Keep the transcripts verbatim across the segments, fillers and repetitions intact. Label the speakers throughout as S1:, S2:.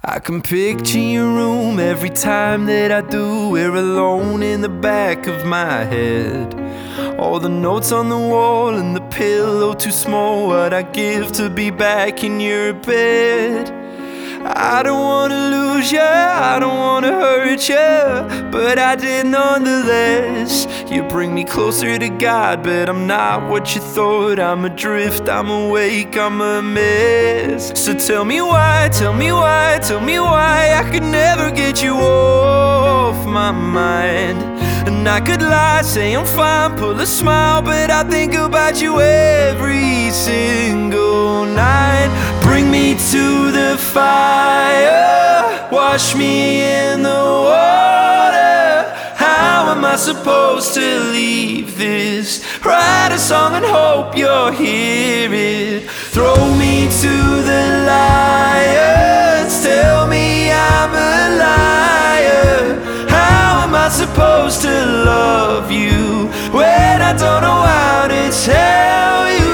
S1: I can picture your room every time that I do. We're alone in the back of my head. All the notes on the wall and the pillow too small. What I'd give to be back in your bed. I don't wanna lose you, I don't wanna hurt you, but I did nonetheless. You bring me closer to God, but I'm not what you thought. I'm adrift, I'm awake, I'm a mess. So tell me why, tell me why, tell me why I could never get you off my mind. And I could lie, say I'm fine, pull a smile, but I think about you every single night. Bring me to the fire, wash me in the water. How am I supposed to leave this? Write a song and hope you'll hear it. Throw me to the lions, tell me I'm a liar. How am I supposed to love you when I don't know how to tell you?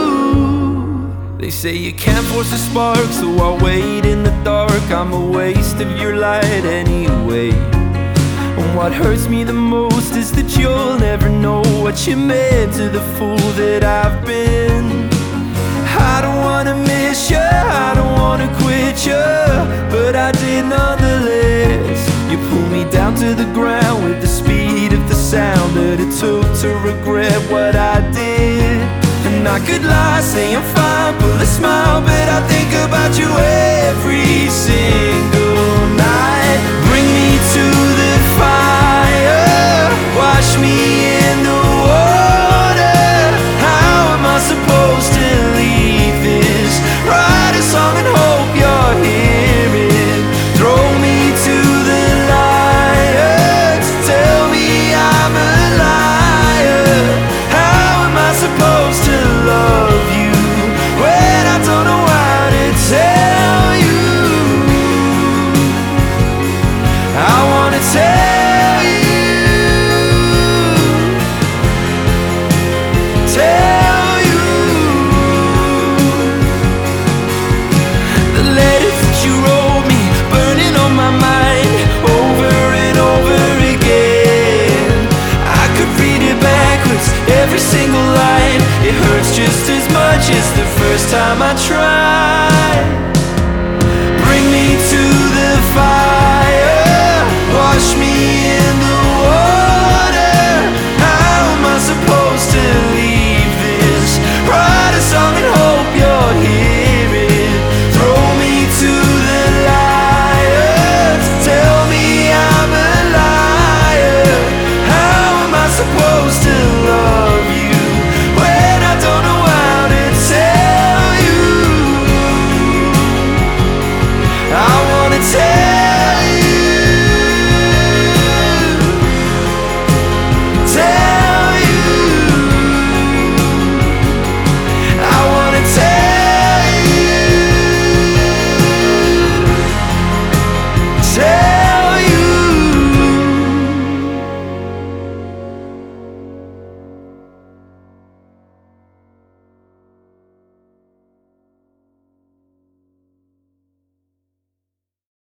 S1: They say you can't force a spark, so I'll wait in the dark. I'm a waste of your light anyway. And what hurts me the most is that you'll never know what you meant to the fool that I've been. I don't wanna miss you, I don't wanna quit you, but I did nonetheless. You pull me down to the ground with the speed of the sound that it took to regret what I did. And I could lie, say I'm fine, pull a smile, but I think about you every single night. Bring me to the fire, wash me in the water. How am I supposed to leave this? Write a song and hope you'll hear it. Throw me to the lions, tell me I'm a liar. How am I supposed to love you when I don't know how to tell you? I wanna tell you, tell you. The letters that you wrote me, burning on my mind over and over again. I could read it backwards, every single line. It hurts just as much as the first time I tried.